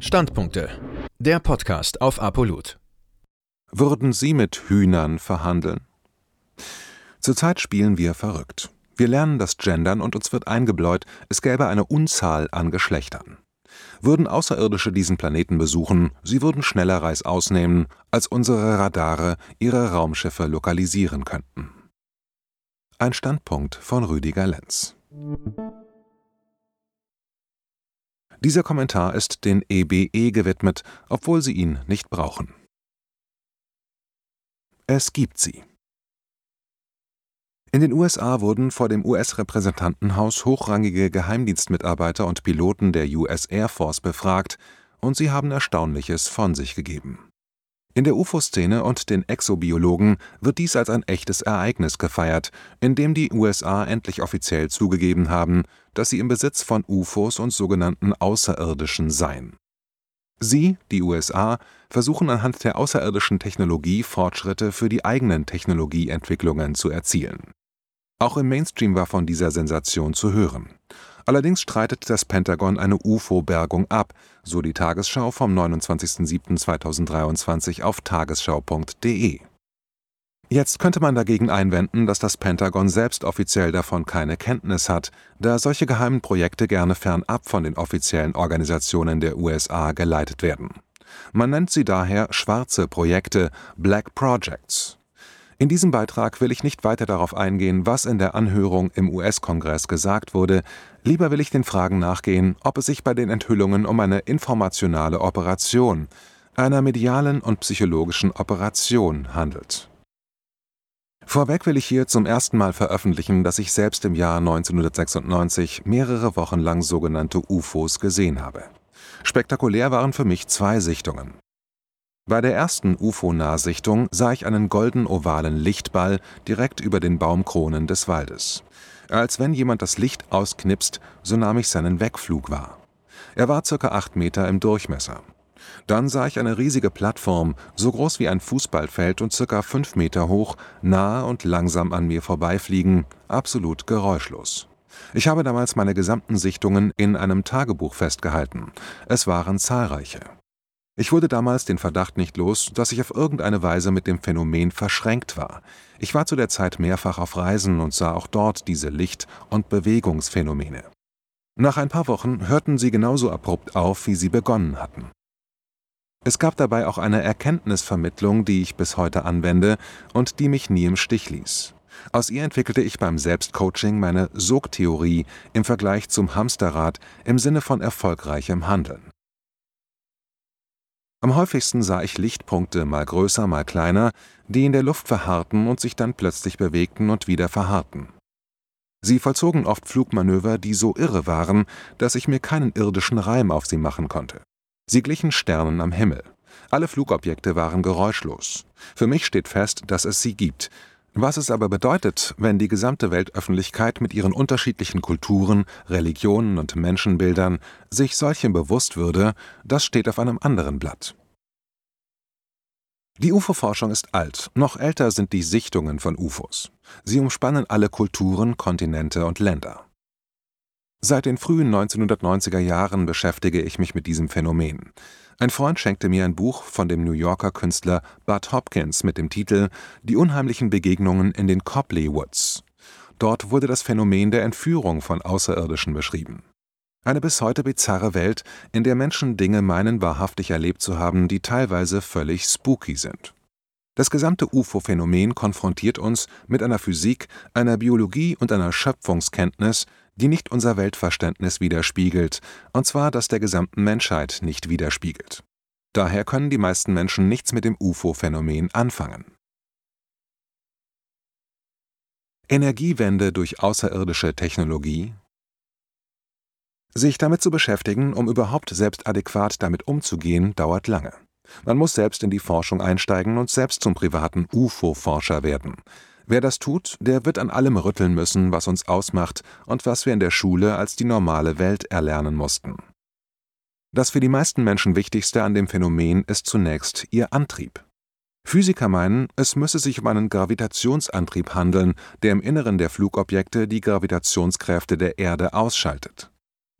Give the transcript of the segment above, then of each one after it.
Standpunkte. Der Podcast auf Apollut. Würden Sie mit Hühnern verhandeln? Zurzeit spielen wir verrückt. Wir lernen das Gendern und uns wird eingebläut, es gäbe eine Unzahl an Geschlechtern. Würden Außerirdische diesen Planeten besuchen, sie würden schneller Reißaus nehmen, als unsere Radare ihre Raumschiffe lokalisieren könnten. Ein Standpunkt von Rüdiger Lenz. Dieser Kommentar ist den EBE gewidmet, obwohl sie ihn nicht brauchen. Es gibt sie. In den USA wurden vor dem US-Repräsentantenhaus hochrangige Geheimdienstmitarbeiter und Piloten der US Air Force befragt, und sie haben Erstaunliches von sich gegeben. In der UFO-Szene und den Exobiologen wird dies als ein echtes Ereignis gefeiert, in dem die USA endlich offiziell zugegeben haben, dass sie im Besitz von UFOs und sogenannten Außerirdischen seien. Sie, die USA, versuchen anhand der außerirdischen Technologie Fortschritte für die eigenen Technologieentwicklungen zu erzielen. Auch im Mainstream war von dieser Sensation zu hören. Allerdings streitet das Pentagon eine UFO-Bergung ab, so die Tagesschau vom 29.07.2023 auf tagesschau.de. Jetzt könnte man dagegen einwenden, dass das Pentagon selbst offiziell davon keine Kenntnis hat, da solche geheimen Projekte gerne fernab von den offiziellen Organisationen der USA geleitet werden. Man nennt sie daher schwarze Projekte, Black Projects. In diesem Beitrag will ich nicht weiter darauf eingehen, was in der Anhörung im US-Kongress gesagt wurde, lieber will ich den Fragen nachgehen, ob es sich bei den Enthüllungen um eine informationale Operation, einer medialen und psychologischen Operation handelt. Vorweg will ich hier zum ersten Mal veröffentlichen, dass ich selbst im Jahr 1996 mehrere Wochen lang sogenannte UFOs gesehen habe. Spektakulär waren für mich 2 Sichtungen. Bei der ersten UFO-Nahsichtung sah ich einen golden-ovalen Lichtball direkt über den Baumkronen des Waldes. Als wenn jemand das Licht ausknipst, so nahm ich seinen Wegflug wahr. Er war ca. 8 Meter im Durchmesser. Dann sah ich eine riesige Plattform, so groß wie ein Fußballfeld und ca. 5 Meter hoch, nahe und langsam an mir vorbeifliegen, absolut geräuschlos. Ich habe damals meine gesamten Sichtungen in einem Tagebuch festgehalten. Es waren zahlreiche. Ich wurde damals den Verdacht nicht los, dass ich auf irgendeine Weise mit dem Phänomen verschränkt war. Ich war zu der Zeit mehrfach auf Reisen und sah auch dort diese Licht- und Bewegungsphänomene. Nach ein paar Wochen hörten sie genauso abrupt auf, wie sie begonnen hatten. Es gab dabei auch eine Erkenntnisvermittlung, die ich bis heute anwende und die mich nie im Stich ließ. Aus ihr entwickelte ich beim Selbstcoaching meine Sogtheorie im Vergleich zum Hamsterrad im Sinne von erfolgreichem Handeln. Am häufigsten sah ich Lichtpunkte, mal größer, mal kleiner, die in der Luft verharrten und sich dann plötzlich bewegten und wieder verharrten. Sie vollzogen oft Flugmanöver, die so irre waren, dass ich mir keinen irdischen Reim auf sie machen konnte. Sie glichen Sternen am Himmel. Alle Flugobjekte waren geräuschlos. Für mich steht fest, dass es sie gibt. Was es aber bedeutet, wenn die gesamte Weltöffentlichkeit mit ihren unterschiedlichen Kulturen, Religionen und Menschenbildern sich solchem bewusst würde, das steht auf einem anderen Blatt. Die UFO-Forschung ist alt, noch älter sind die Sichtungen von UFOs. Sie umspannen alle Kulturen, Kontinente und Länder. Seit den frühen 1990er Jahren beschäftige ich mich mit diesem Phänomen. Ein Freund schenkte mir ein Buch von dem New Yorker Künstler Bud Hopkins mit dem Titel »Die unheimlichen Begegnungen in den Copley Woods«. Dort wurde das Phänomen der Entführung von Außerirdischen beschrieben. Eine bis heute bizarre Welt, in der Menschen Dinge meinen, wahrhaftig erlebt zu haben, die teilweise völlig spooky sind. Das gesamte UFO-Phänomen konfrontiert uns mit einer Physik, einer Biologie und einer Schöpfungskenntnis, die nicht unser Weltverständnis widerspiegelt, und zwar das der gesamten Menschheit nicht widerspiegelt. Daher können die meisten Menschen nichts mit dem UFO-Phänomen anfangen. Energiewende durch außerirdische Technologie? Sich damit zu beschäftigen, um überhaupt selbst adäquat damit umzugehen, dauert lange. Man muss selbst in die Forschung einsteigen und selbst zum privaten UFO-Forscher werden. Wer das tut, der wird an allem rütteln müssen, was uns ausmacht und was wir in der Schule als die normale Welt erlernen mussten. Das für die meisten Menschen Wichtigste an dem Phänomen ist zunächst ihr Antrieb. Physiker meinen, es müsse sich um einen Gravitationsantrieb handeln, der im Inneren der Flugobjekte die Gravitationskräfte der Erde ausschaltet.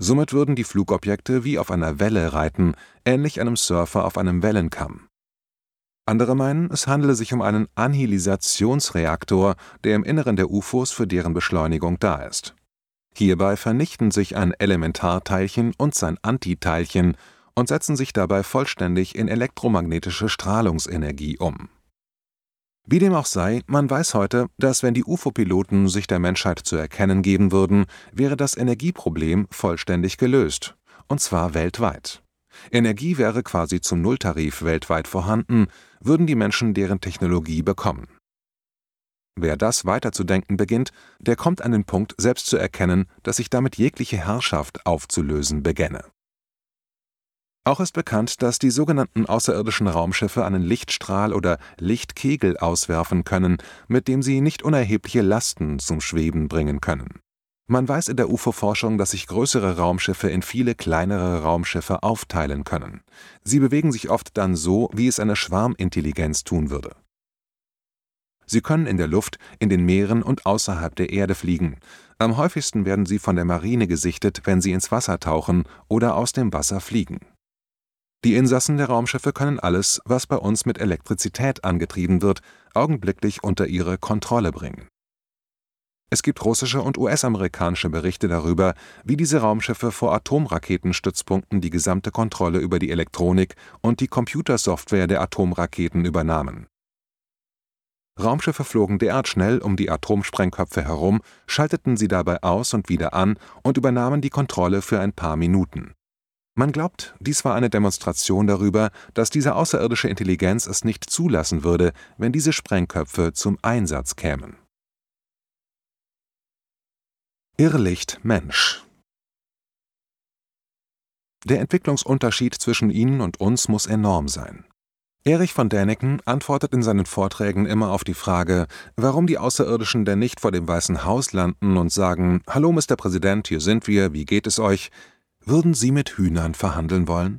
Somit würden die Flugobjekte wie auf einer Welle reiten, ähnlich einem Surfer auf einem Wellenkamm. Andere meinen, es handele sich um einen Annihilisationsreaktor, der im Inneren der UFOs für deren Beschleunigung da ist. Hierbei vernichten sich ein Elementarteilchen und sein Antiteilchen und setzen sich dabei vollständig in elektromagnetische Strahlungsenergie um. Wie dem auch sei, man weiß heute, dass wenn die UFO-Piloten sich der Menschheit zu erkennen geben würden, wäre das Energieproblem vollständig gelöst, und zwar weltweit. Energie wäre quasi zum Nulltarif weltweit vorhanden, würden die Menschen deren Technologie bekommen. Wer das weiterzudenken beginnt, der kommt an den Punkt, selbst zu erkennen, dass sich damit jegliche Herrschaft aufzulösen begänne. Auch ist bekannt, dass die sogenannten außerirdischen Raumschiffe einen Lichtstrahl oder Lichtkegel auswerfen können, mit dem sie nicht unerhebliche Lasten zum Schweben bringen können. Man weiß in der UFO-Forschung, dass sich größere Raumschiffe in viele kleinere Raumschiffe aufteilen können. Sie bewegen sich oft dann so, wie es eine Schwarmintelligenz tun würde. Sie können in der Luft, in den Meeren und außerhalb der Erde fliegen. Am häufigsten werden sie von der Marine gesichtet, wenn sie ins Wasser tauchen oder aus dem Wasser fliegen. Die Insassen der Raumschiffe können alles, was bei uns mit Elektrizität angetrieben wird, augenblicklich unter ihre Kontrolle bringen. Es gibt russische und US-amerikanische Berichte darüber, wie diese Raumschiffe vor Atomraketenstützpunkten die gesamte Kontrolle über die Elektronik und die Computersoftware der Atomraketen übernahmen. Raumschiffe flogen derart schnell um die Atomsprengköpfe herum, schalteten sie dabei aus und wieder an und übernahmen die Kontrolle für ein paar Minuten. Man glaubt, dies war eine Demonstration darüber, dass diese außerirdische Intelligenz es nicht zulassen würde, wenn diese Sprengköpfe zum Einsatz kämen. Irrlicht Mensch. Der Entwicklungsunterschied zwischen ihnen und uns muss enorm sein. Erich von Däniken antwortet in seinen Vorträgen immer auf die Frage, warum die Außerirdischen denn nicht vor dem Weißen Haus landen und sagen: »Hallo, Mr. Präsident, hier sind wir, wie geht es euch? Würden Sie mit Hühnern verhandeln wollen?«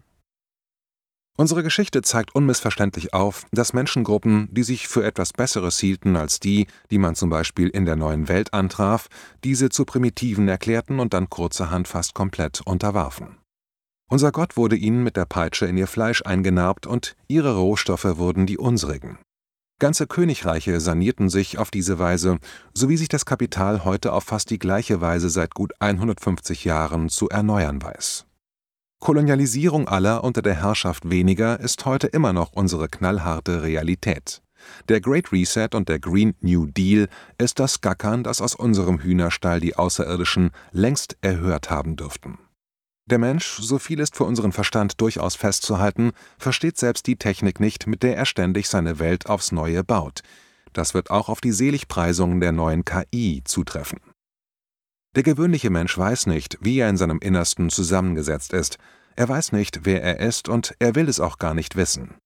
Unsere Geschichte zeigt unmissverständlich auf, dass Menschengruppen, die sich für etwas Besseres hielten als die man zum Beispiel in der neuen Welt antraf, diese zu Primitiven erklärten und dann kurzerhand fast komplett unterwarfen. Unser Gott wurde ihnen mit der Peitsche in ihr Fleisch eingenarbt und ihre Rohstoffe wurden die unsrigen. Ganze Königreiche sanierten sich auf diese Weise, so wie sich das Kapital heute auf fast die gleiche Weise seit gut 150 Jahren zu erneuern weiß. Kolonialisierung aller unter der Herrschaft weniger ist heute immer noch unsere knallharte Realität. Der Great Reset und der Green New Deal ist das Gackern, das aus unserem Hühnerstall die Außerirdischen längst erhört haben dürften. Der Mensch, so viel ist für unseren Verstand durchaus festzuhalten, versteht selbst die Technik nicht, mit der er ständig seine Welt aufs Neue baut. Das wird auch auf die Seligpreisungen der neuen KI zutreffen. Der gewöhnliche Mensch weiß nicht, wie er in seinem Innersten zusammengesetzt ist. Er weiß nicht, wer er ist, und er will es auch gar nicht wissen.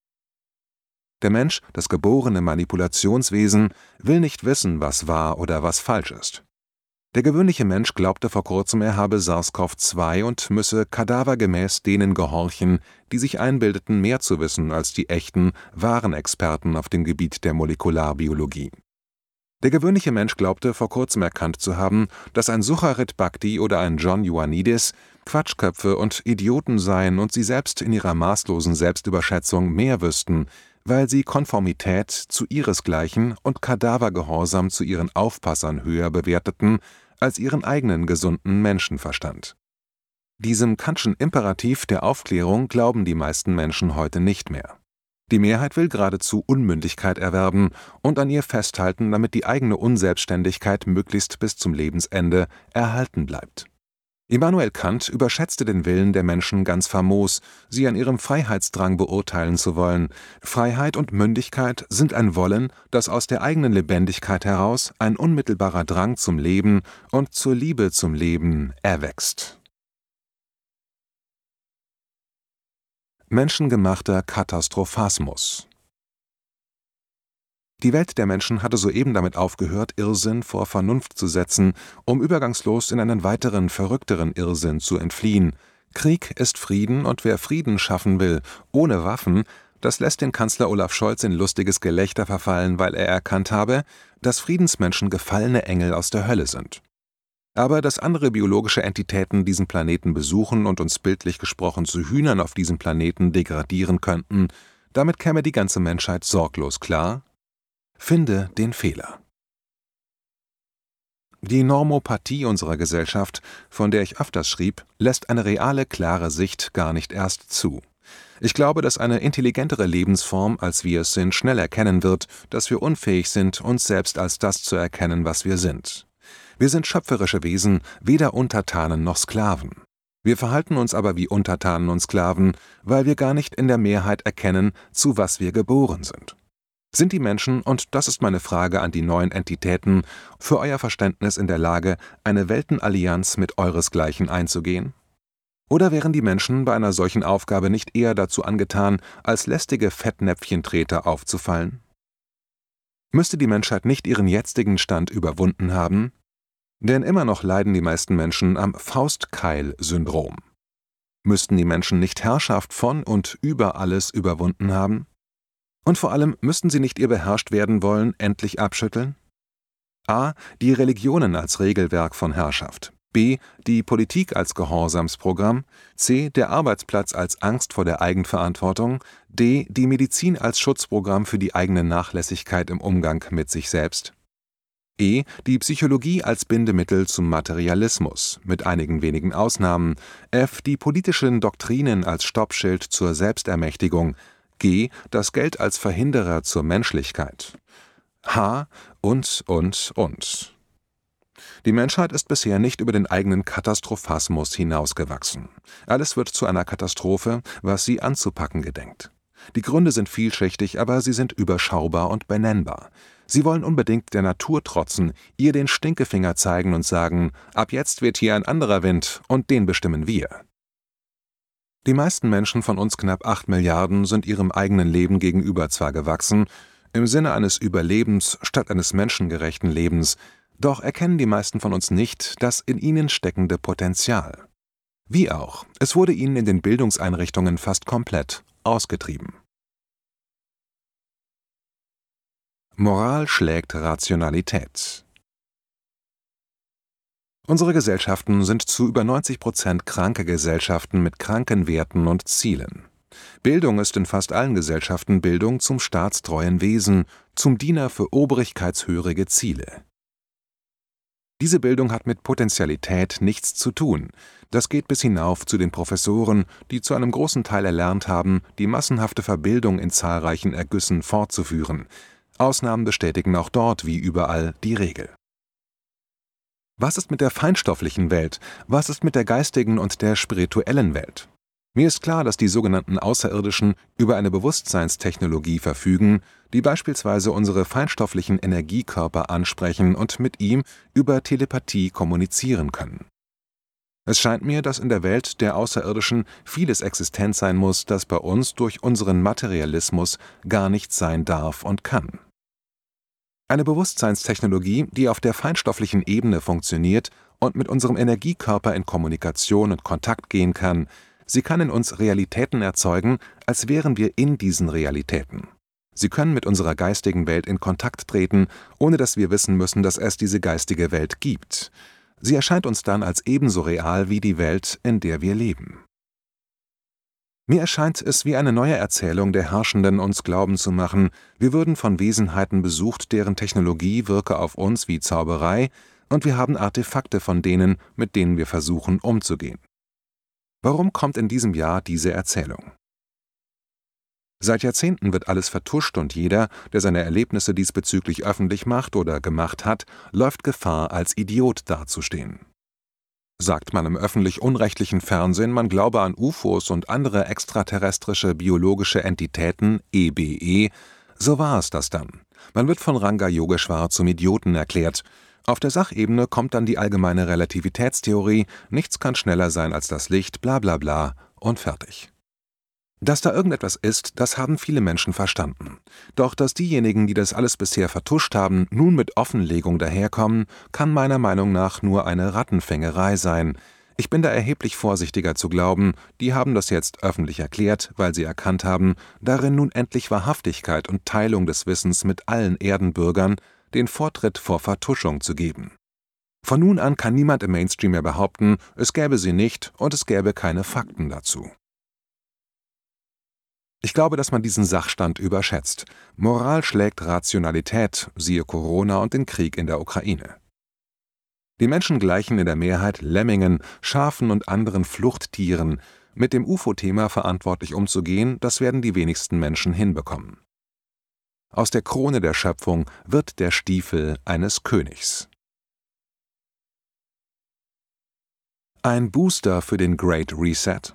Der Mensch, das geborene Manipulationswesen, will nicht wissen, was wahr oder was falsch ist. Der gewöhnliche Mensch glaubte vor kurzem, er habe SARS-CoV-2 und müsse kadavergemäß denen gehorchen, die sich einbildeten, mehr zu wissen als die echten, wahren Experten auf dem Gebiet der Molekularbiologie. Der gewöhnliche Mensch glaubte vor kurzem erkannt zu haben, dass ein Sucharit Bhakti oder ein John Ioannidis Quatschköpfe und Idioten seien und sie selbst in ihrer maßlosen Selbstüberschätzung mehr wüssten, weil sie Konformität zu ihresgleichen und Kadavergehorsam zu ihren Aufpassern höher bewerteten als ihren eigenen gesunden Menschenverstand. Diesem Kantschen Imperativ der Aufklärung glauben die meisten Menschen heute nicht mehr. Die Mehrheit will geradezu Unmündigkeit erwerben und an ihr festhalten, damit die eigene Unselbstständigkeit möglichst bis zum Lebensende erhalten bleibt. Immanuel Kant überschätzte den Willen der Menschen ganz famos, sie an ihrem Freiheitsdrang beurteilen zu wollen. Freiheit und Mündigkeit sind ein Wollen, das aus der eigenen Lebendigkeit heraus ein unmittelbarer Drang zum Leben und zur Liebe zum Leben erwächst. Menschengemachter Katastrophasmus. Die Welt der Menschen hatte soeben damit aufgehört, Irrsinn vor Vernunft zu setzen, um übergangslos in einen weiteren, verrückteren Irrsinn zu entfliehen. Krieg ist Frieden, und wer Frieden schaffen will, ohne Waffen, das lässt den Kanzler Olaf Scholz in lustiges Gelächter verfallen, weil er erkannt habe, dass Friedensmenschen gefallene Engel aus der Hölle sind. Aber dass andere biologische Entitäten diesen Planeten besuchen und uns bildlich gesprochen zu Hühnern auf diesem Planeten degradieren könnten, damit käme die ganze Menschheit sorglos klar. Finde den Fehler. Die Normopathie unserer Gesellschaft, von der ich öfters schrieb, lässt eine reale, klare Sicht gar nicht erst zu. Ich glaube, dass eine intelligentere Lebensform, als wir es sind, schnell erkennen wird, dass wir unfähig sind, uns selbst als das zu erkennen, was wir sind. Wir sind schöpferische Wesen, weder Untertanen noch Sklaven. Wir verhalten uns aber wie Untertanen und Sklaven, weil wir gar nicht in der Mehrheit erkennen, zu was wir geboren sind. Sind die Menschen, und das ist meine Frage an die neuen Entitäten, für euer Verständnis in der Lage, eine Weltenallianz mit euresgleichen einzugehen? Oder wären die Menschen bei einer solchen Aufgabe nicht eher dazu angetan, als lästige Fettnäpfchentreter aufzufallen? Müsste die Menschheit nicht ihren jetzigen Stand überwunden haben? Denn immer noch leiden die meisten Menschen am Faustkeil-Syndrom. Müssten die Menschen nicht Herrschaft von und über alles überwunden haben? Und vor allem, müssten sie nicht ihr Beherrscht-werden wollen endlich abschütteln? A. Die Religionen als Regelwerk von Herrschaft. B. Die Politik als Gehorsamsprogramm. C. Der Arbeitsplatz als Angst vor der Eigenverantwortung. D. Die Medizin als Schutzprogramm für die eigene Nachlässigkeit im Umgang mit sich selbst. E. Die Psychologie als Bindemittel zum Materialismus, mit einigen wenigen Ausnahmen. F. Die politischen Doktrinen als Stoppschild zur Selbstermächtigung. G. Das Geld als Verhinderer zur Menschlichkeit. H. Und. Die Menschheit ist bisher nicht über den eigenen Katastrophasmus hinausgewachsen. Alles wird zu einer Katastrophe, was sie anzupacken gedenkt. Die Gründe sind vielschichtig, aber sie sind überschaubar und benennbar. Sie wollen unbedingt der Natur trotzen, ihr den Stinkefinger zeigen und sagen, ab jetzt weht hier ein anderer Wind und den bestimmen wir. Die meisten Menschen von uns knapp 8 Milliarden sind ihrem eigenen Leben gegenüber zwar gewachsen, im Sinne eines Überlebens statt eines menschengerechten Lebens, doch erkennen die meisten von uns nicht das in ihnen steckende Potenzial. Wie auch, es wurde ihnen in den Bildungseinrichtungen fast komplett ausgetrieben. Moral schlägt Rationalität. Unsere Gesellschaften sind zu über 90% kranke Gesellschaften mit kranken Werten und Zielen. Bildung ist in fast allen Gesellschaften Bildung zum staatstreuen Wesen, zum Diener für obrigkeitshörige Ziele. Diese Bildung hat mit Potentialität nichts zu tun. Das geht bis hinauf zu den Professoren, die zu einem großen Teil erlernt haben, die massenhafte Verbildung in zahlreichen Ergüssen fortzuführen. Ausnahmen bestätigen auch dort wie überall die Regel. Was ist mit der feinstofflichen Welt? Was ist mit der geistigen und der spirituellen Welt? Mir ist klar, dass die sogenannten Außerirdischen über eine Bewusstseinstechnologie verfügen, die beispielsweise unsere feinstofflichen Energiekörper ansprechen und mit ihm über Telepathie kommunizieren können. Es scheint mir, dass in der Welt der Außerirdischen vieles existent sein muss, das bei uns durch unseren Materialismus gar nicht sein darf und kann. Eine Bewusstseinstechnologie, die auf der feinstofflichen Ebene funktioniert und mit unserem Energiekörper in Kommunikation und Kontakt gehen kann, sie kann in uns Realitäten erzeugen, als wären wir in diesen Realitäten. Sie können mit unserer geistigen Welt in Kontakt treten, ohne dass wir wissen müssen, dass es diese geistige Welt gibt. Sie erscheint uns dann als ebenso real wie die Welt, in der wir leben. Mir erscheint es wie eine neue Erzählung der Herrschenden, uns glauben zu machen, wir würden von Wesenheiten besucht, deren Technologie wirke auf uns wie Zauberei, und wir haben Artefakte von denen, mit denen wir versuchen, umzugehen. Warum kommt in diesem Jahr diese Erzählung? Seit Jahrzehnten wird alles vertuscht und jeder, der seine Erlebnisse diesbezüglich öffentlich macht oder gemacht hat, läuft Gefahr, als Idiot dazustehen. Sagt man im öffentlich-unrechtlichen Fernsehen, man glaube an UFOs und andere extraterrestrische biologische Entitäten, EBE, so war es das dann. Man wird von Ranga Yogeshwar zum Idioten erklärt. Auf der Sachebene kommt dann die allgemeine Relativitätstheorie, nichts kann schneller sein als das Licht, bla bla bla und fertig. Dass da irgendetwas ist, das haben viele Menschen verstanden. Doch dass diejenigen, die das alles bisher vertuscht haben, nun mit Offenlegung daherkommen, kann meiner Meinung nach nur eine Rattenfängerei sein. Ich bin da erheblich vorsichtiger zu glauben, die haben das jetzt öffentlich erklärt, weil sie erkannt haben, darin nun endlich Wahrhaftigkeit und Teilung des Wissens mit allen Erdenbürgern, den Vortritt vor Vertuschung zu geben. Von nun an kann niemand im Mainstream mehr behaupten, es gäbe sie nicht und es gäbe keine Fakten dazu. Ich glaube, dass man diesen Sachstand überschätzt. Moral schlägt Rationalität, siehe Corona und den Krieg in der Ukraine. Die Menschen gleichen in der Mehrheit Lemmingen, Schafen und anderen Fluchttieren. Mit dem UFO-Thema verantwortlich umzugehen, das werden die wenigsten Menschen hinbekommen. Aus der Krone der Schöpfung wird der Stiefel eines Königs. Ein Booster für den Great Reset?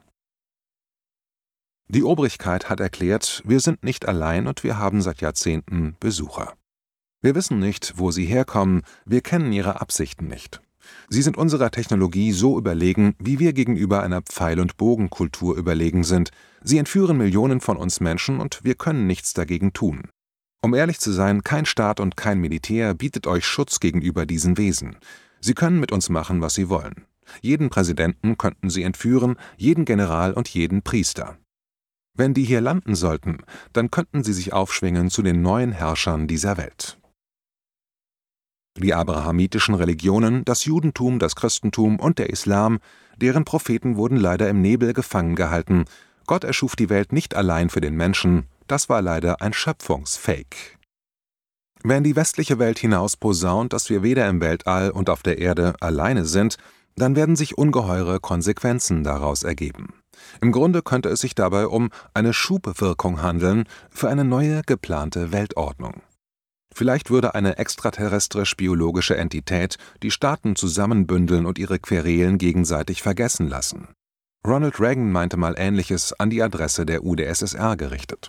Die Obrigkeit hat erklärt, wir sind nicht allein und wir haben seit Jahrzehnten Besucher. Wir wissen nicht, wo sie herkommen, wir kennen ihre Absichten nicht. Sie sind unserer Technologie so überlegen, wie wir gegenüber einer Pfeil- und Bogenkultur überlegen sind. Sie entführen Millionen von uns Menschen und wir können nichts dagegen tun. Um ehrlich zu sein, kein Staat und kein Militär bietet euch Schutz gegenüber diesen Wesen. Sie können mit uns machen, was sie wollen. Jeden Präsidenten könnten sie entführen, jeden General und jeden Priester. Wenn die hier landen sollten, dann könnten sie sich aufschwingen zu den neuen Herrschern dieser Welt. Die abrahamitischen Religionen, das Judentum, das Christentum und der Islam, deren Propheten wurden leider im Nebel gefangen gehalten. Gott erschuf die Welt nicht allein für den Menschen, das war leider ein Schöpfungsfake. Wenn die westliche Welt hinaus posaunt, dass wir weder im Weltall und auf der Erde alleine sind, dann werden sich ungeheure Konsequenzen daraus ergeben. Im Grunde könnte es sich dabei um eine Schubwirkung handeln für eine neue geplante Weltordnung. Vielleicht würde eine extraterrestrisch-biologische Entität die Staaten zusammenbündeln und ihre Querelen gegenseitig vergessen lassen. Ronald Reagan meinte mal Ähnliches an die Adresse der UdSSR gerichtet.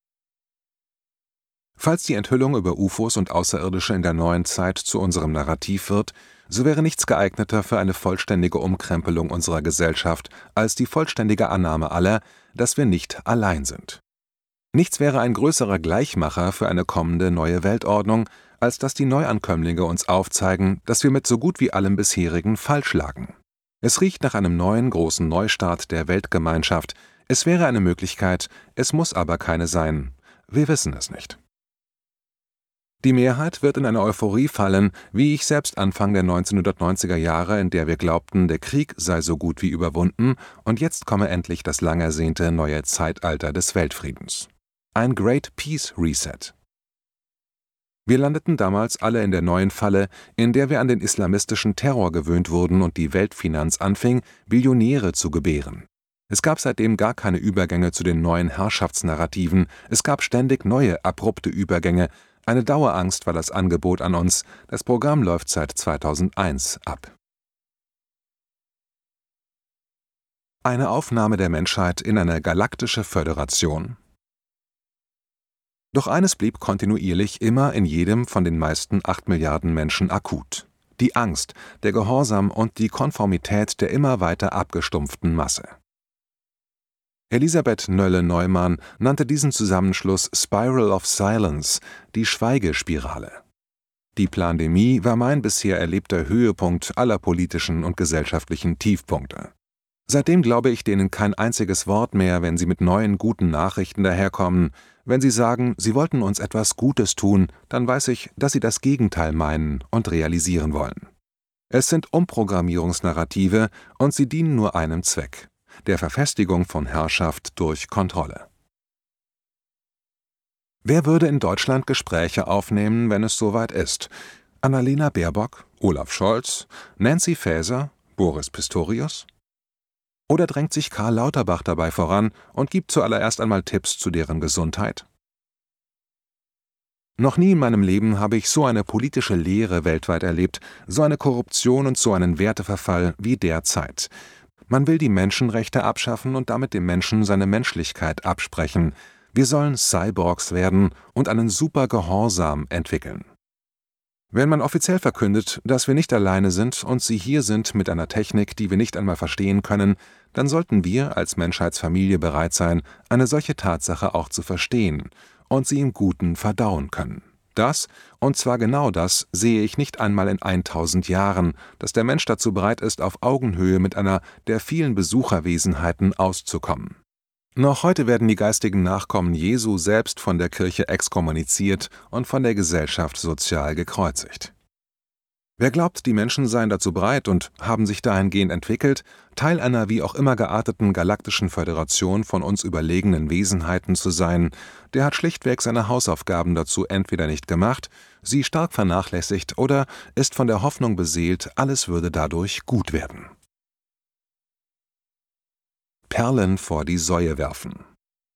Falls die Enthüllung über UFOs und Außerirdische in der neuen Zeit zu unserem Narrativ wird, so wäre nichts geeigneter für eine vollständige Umkrempelung unserer Gesellschaft als die vollständige Annahme aller, dass wir nicht allein sind. Nichts wäre ein größerer Gleichmacher für eine kommende neue Weltordnung, als dass die Neuankömmlinge uns aufzeigen, dass wir mit so gut wie allem bisherigen falsch lagen. Es riecht nach einem neuen großen Neustart der Weltgemeinschaft. Es wäre eine Möglichkeit, es muss aber keine sein. Wir wissen es nicht. Die Mehrheit wird in eine Euphorie fallen, wie ich selbst Anfang der 1990er Jahre, in der wir glaubten, der Krieg sei so gut wie überwunden und jetzt komme endlich das lang ersehnte neue Zeitalter des Weltfriedens. Ein Great Peace Reset. Wir landeten damals alle in der neuen Falle, in der wir an den islamistischen Terror gewöhnt wurden und die Weltfinanz anfing, Billionäre zu gebären. Es gab seitdem gar keine Übergänge zu den neuen Herrschaftsnarrativen, es gab ständig neue, abrupte Übergänge. Eine Dauerangst war das Angebot an uns, das Programm läuft seit 2001 ab. Eine Aufnahme der Menschheit in eine galaktische Föderation. Doch eines blieb kontinuierlich immer in jedem von den meisten 8 Milliarden Menschen akut: die Angst, der Gehorsam und die Konformität der immer weiter abgestumpften Masse. Elisabeth Nölle-Neumann nannte diesen Zusammenschluss Spiral of Silence, die Schweigespirale. Die Plandemie war mein bisher erlebter Höhepunkt aller politischen und gesellschaftlichen Tiefpunkte. Seitdem glaube ich denen kein einziges Wort mehr, wenn sie mit neuen guten Nachrichten daherkommen. Wenn sie sagen, sie wollten uns etwas Gutes tun, dann weiß ich, dass sie das Gegenteil meinen und realisieren wollen. Es sind Umprogrammierungsnarrative und sie dienen nur einem Zweck: der Verfestigung von Herrschaft durch Kontrolle. Wer würde in Deutschland Gespräche aufnehmen, wenn es soweit ist? Annalena Baerbock, Olaf Scholz, Nancy Faeser, Boris Pistorius? Oder drängt sich Karl Lauterbach dabei voran und gibt zuallererst einmal Tipps zu deren Gesundheit? Noch nie in meinem Leben habe ich so eine politische Leere weltweit erlebt, so eine Korruption und so einen Werteverfall wie derzeit. Man will die Menschenrechte abschaffen und damit dem Menschen seine Menschlichkeit absprechen. Wir sollen Cyborgs werden und einen Supergehorsam entwickeln. Wenn man offiziell verkündet, dass wir nicht alleine sind und sie hier sind mit einer Technik, die wir nicht einmal verstehen können, dann sollten wir als Menschheitsfamilie bereit sein, eine solche Tatsache auch zu verstehen und sie im Guten verdauen können. Das, und zwar genau das, sehe ich nicht einmal in 1000 Jahren, dass der Mensch dazu bereit ist, auf Augenhöhe mit einer der vielen Besucherwesenheiten auszukommen. Noch heute werden die geistigen Nachkommen Jesu selbst von der Kirche exkommuniziert und von der Gesellschaft sozial gekreuzigt. Wer glaubt, die Menschen seien dazu bereit und haben sich dahingehend entwickelt, Teil einer wie auch immer gearteten galaktischen Föderation von uns überlegenen Wesenheiten zu sein, der hat schlichtweg seine Hausaufgaben dazu entweder nicht gemacht, sie stark vernachlässigt oder ist von der Hoffnung beseelt, alles würde dadurch gut werden. Perlen vor die Säue werfen.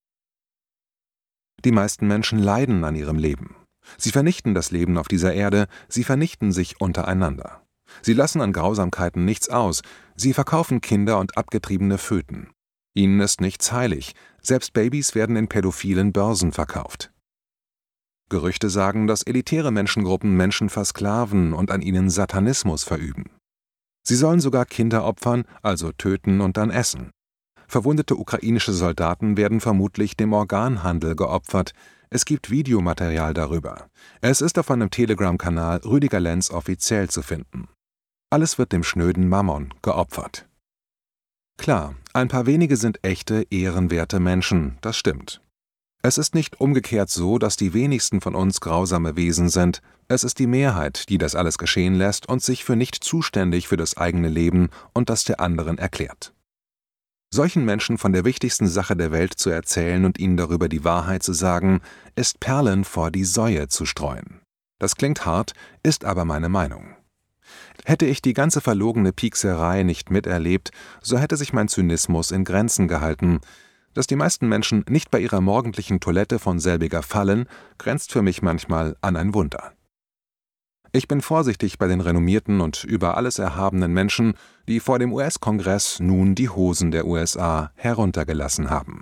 Die meisten Menschen leiden an ihrem Leben. Sie vernichten das Leben auf dieser Erde, sie vernichten sich untereinander. Sie lassen an Grausamkeiten nichts aus, sie verkaufen Kinder und abgetriebene Föten. Ihnen ist nichts heilig, selbst Babys werden in pädophilen Börsen verkauft. Gerüchte sagen, dass elitäre Menschengruppen Menschen versklaven und an ihnen Satanismus verüben. Sie sollen sogar Kinder opfern, also töten und dann essen. Verwundete ukrainische Soldaten werden vermutlich dem Organhandel geopfert. Es gibt Videomaterial darüber. Es ist auf einem Telegram-Kanal Rüdiger Lenz offiziell zu finden. Alles wird dem schnöden Mammon geopfert. Klar, ein paar wenige sind echte, ehrenwerte Menschen, das stimmt. Es ist nicht umgekehrt so, dass die wenigsten von uns grausame Wesen sind. Es ist die Mehrheit, die das alles geschehen lässt und sich für nicht zuständig für das eigene Leben und das der anderen erklärt. Solchen Menschen von der wichtigsten Sache der Welt zu erzählen und ihnen darüber die Wahrheit zu sagen, ist Perlen vor die Säue zu streuen. Das klingt hart, ist aber meine Meinung. Hätte ich die ganze verlogene Piekserei nicht miterlebt, so hätte sich mein Zynismus in Grenzen gehalten. Dass die meisten Menschen nicht bei ihrer morgendlichen Toilette von selbiger fallen, grenzt für mich manchmal an ein Wunder. Ich bin vorsichtig bei den renommierten und über alles erhabenen Menschen, die vor dem US-Kongress nun die Hosen der USA heruntergelassen haben.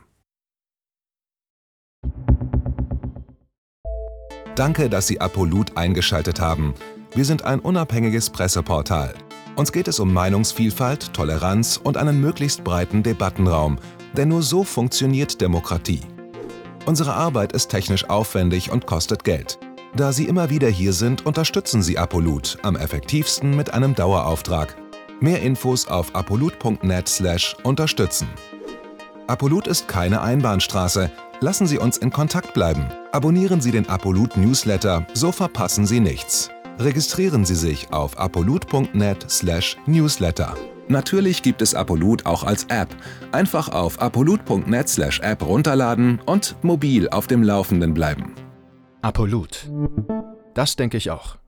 Danke, dass Sie Apolut eingeschaltet haben. Wir sind ein unabhängiges Presseportal. Uns geht es um Meinungsvielfalt, Toleranz und einen möglichst breiten Debattenraum, denn nur so funktioniert Demokratie. Unsere Arbeit ist technisch aufwendig und kostet Geld. Da Sie immer wieder hier sind, unterstützen Sie Apolut am effektivsten mit einem Dauerauftrag. Mehr Infos auf apolut.net/unterstützen. Apolut ist keine Einbahnstraße. Lassen Sie uns in Kontakt bleiben. Abonnieren Sie den Apolut Newsletter, so verpassen Sie nichts. Registrieren Sie sich auf apolut.net/newsletter. Natürlich gibt es Apolut auch als App. Einfach auf apolut.net/app runterladen und mobil auf dem Laufenden bleiben. Apolut. Das denke ich auch.